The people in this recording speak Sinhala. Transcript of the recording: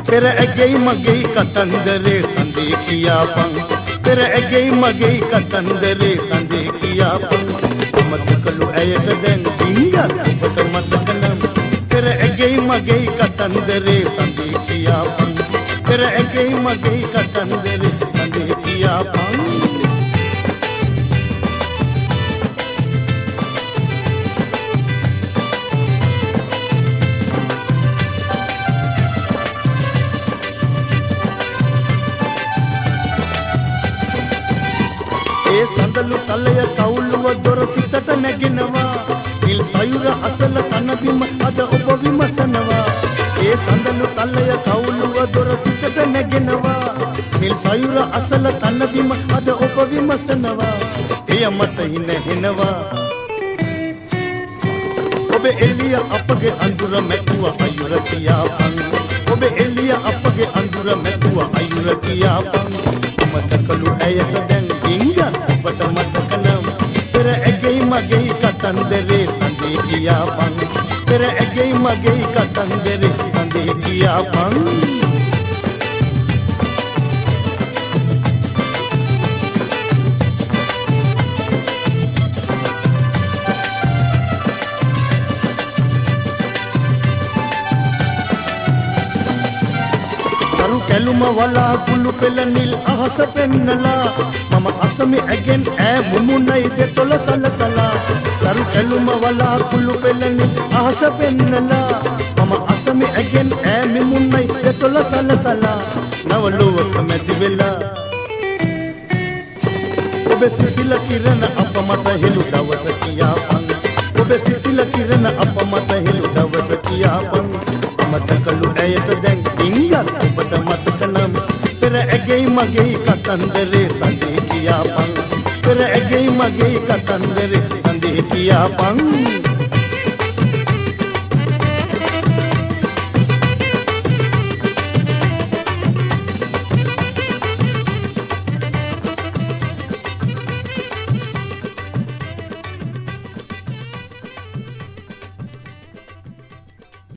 පෙර ඇගෙයි මගෙයි කතන්දරේ සඳේ කියාපන් පෙර ඇගෙයි මගෙයි කතන්දරේ සඳේ කියාපන් අමතකලු ඇයට දැන් ඩිංගක් ඔබට මතක නම් පෙර ඇගෙයි මගෙයි කතන්දරේ සඳේ කියාපන් පෙර ඇගෙයි මගෙයි කතන්දරේ සඳේ කියාපන් ඒ සඳලු තලය කවුළුව දොර සිතට නැගෙනවා නිල් සයුර අසල කන බිම අද ඔබ විමසනවා ඒ සඳලු තලය කවුළුව දොර සිතට නැගෙනවා නිල් සයුර අසල කන බිම අද ඔබ විමසනවා එය මට හිනහෙනවා ඔබ එළිය අපගේ අඳුර මැකුව අයුර කියාපන් ඔබ එළිය අපගේ අඳුර මැකුව අයුර කියාපන් මතකලු ඇයට දැන් ඔබට මතක නම් පෙර ඇගෙයි මගෙයි කතන්දරේ සඳේ කියාපන් පෙර ඇගෙයි මගෙයි කතන්දරේ සඳේ කියාපන් කරු කැලුම වලා කුළු පෙළ නිල් අහස පෙන්නලා මම අසමි ඇගෙන් ඈ මුමුණයි දෙතොල සලසලා කරු කැලුම වලා කුළු පෙළ නිල් අහස පෙන්නලා මම අසමි ඇගෙන් ඈ මුමුණයි දෙතොල සලසලා නවලුවක මැදි වෙලා ඔබ සිසිල කිරණ අප මත හෙළු දවස කියාපන් ඔබ සිසිල කිරණ අප මත හෙළු දවස කියාපන් මතකලු ඇයට දැන් ඩිංගක් ඔබට මතක නම් පෙර ඇගෙයි මගෙයි කතන්දරේ සඳේ කියාපන් පෙර ඇගෙයි මගෙයි කතන්දරේ සඳේ කියාපන්